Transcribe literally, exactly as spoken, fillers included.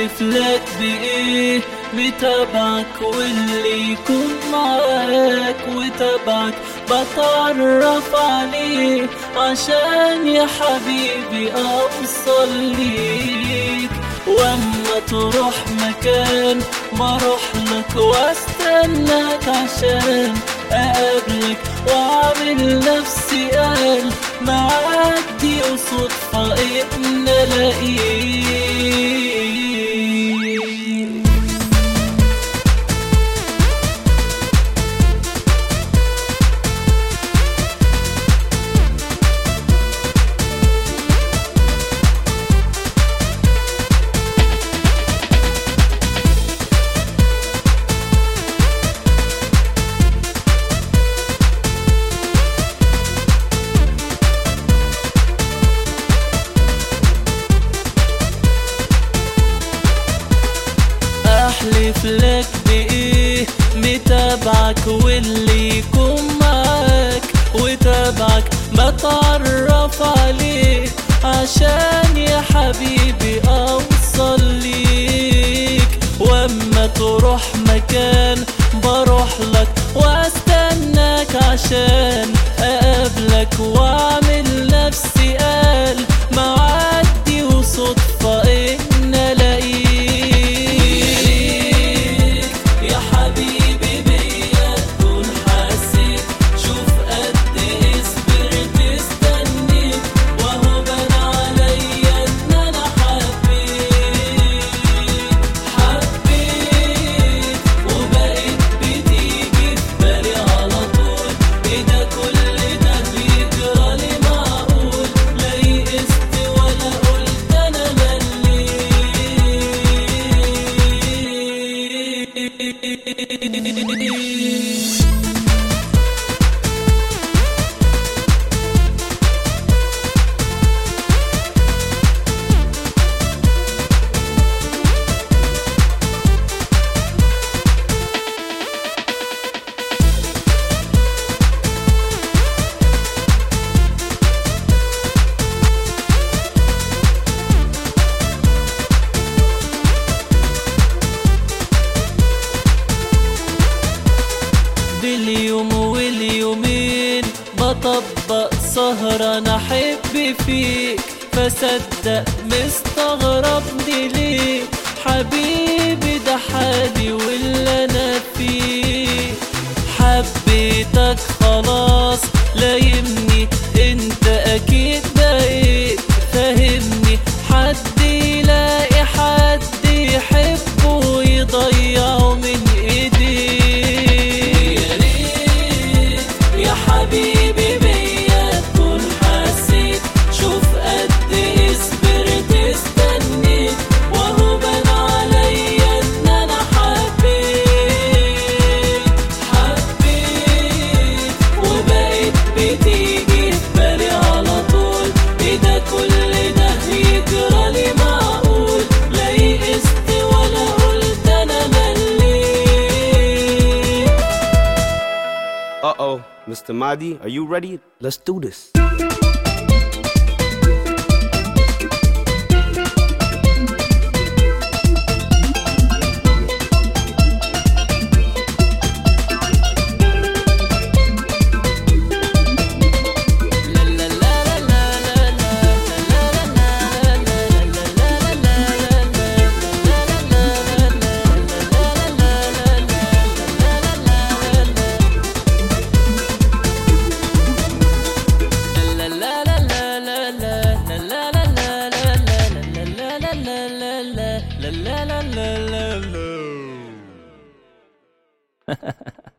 احلف لك بايه بتابعك واللي يكون معاك وتابعك بتعرف عليه عشان يا حبيبي اوصل ليك. واما تروح مكان بروح لك واستناك عشان اقابلك واعمل نفسي قال معدي وصدفة ان الاقيك. احلف لك بايه متابعك واللي يكون معاك وتابعك بتعرف عليه عشان يا حبيبي اوصل ليك. واما تروح مكان بروح لك واستناك عشان اقابلك واعمل نفسي قال معدي وصدفة ان الاقيك. اليوم واليومين بطبق سهران احب فيك فصدق مستغربني ليه حبيبي ده حالي واللي انا فيه. حبيتك خلاص لايمني انت اكيد بقيت فاهمني. حد يلاقي حد يحبه ويضيعه من ايديه. حبيبي بيا تكون حسيت شوف قد ايه صبرت استنيت وهو بان عليا ان انا حبيت. حبيت وبقيت بتيجي في بالي على طول ايه ده كل ده يجرالي معقول لا يئست ولا قلت انا مليت. Uh-oh. Mister Mahdi, are you ready? Let's do this. La la la la la la.